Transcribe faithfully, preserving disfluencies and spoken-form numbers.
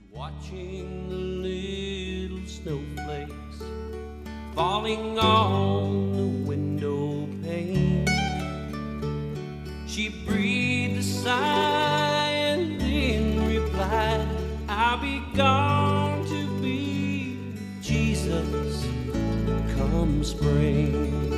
Watching the little snowflakes falling on the window pane, she breathed a sigh and then replied, I'll be gone to be Jesus come spring.